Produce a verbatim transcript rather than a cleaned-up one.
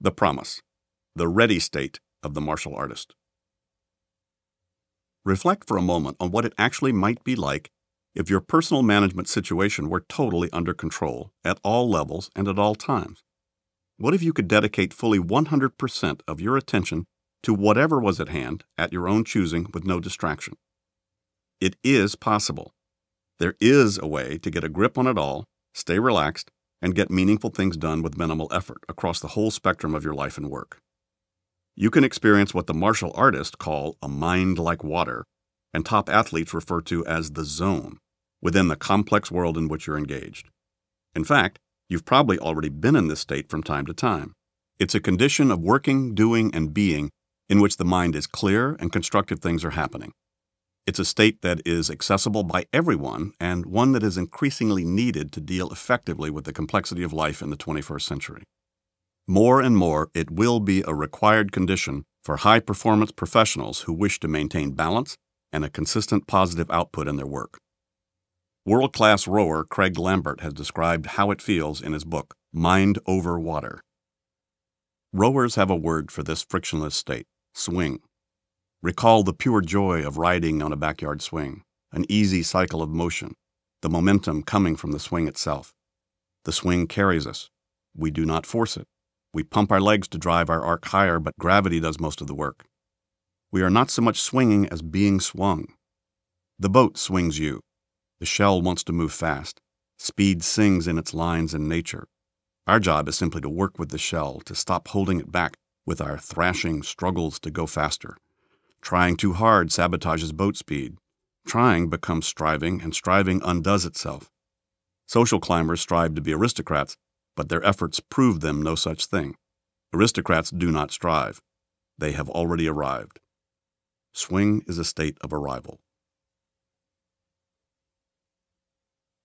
The promise, the ready state of the martial artist. Reflect for a moment on what it actually might be like if your personal management situation were totally under control at all levels and at all times. What if you could dedicate fully one hundred percent of your attention to whatever was at hand at your own choosing with no distraction? It is possible. There is a way to get a grip on it all, stay relaxed, and get meaningful things done with minimal effort across the whole spectrum of your life and work. You can experience what the martial artists call a mind like water, and top athletes refer to as the zone, within the complex world in which you're engaged. In fact, you've probably already been in this state from time to time. It's a condition of working, doing, and being in which the mind is clear and constructive things are happening. It's a state that is accessible by everyone and one that is increasingly needed to deal effectively with the complexity of life in the twenty-first century. More and more, it will be a required condition for high-performance professionals who wish to maintain balance and a consistent positive output in their work. World-class rower Craig Lambert has described how it feels in his book, Mind Over Water. Rowers have a word for this frictionless state, swing. Recall the pure joy of riding on a backyard swing, an easy cycle of motion, the momentum coming from the swing itself. The swing carries us. We do not force it. We pump our legs to drive our arc higher, but gravity does most of the work. We are not so much swinging as being swung. The boat swings you. The shell wants to move fast. Speed sings in its lines in nature. Our job is simply to work with the shell, to stop holding it back with our thrashing struggles to go faster. Trying too hard sabotages boat speed. Trying becomes striving, and striving undoes itself. Social climbers strive to be aristocrats, but their efforts prove them no such thing. Aristocrats do not strive. They have already arrived. Swing is a state of arrival.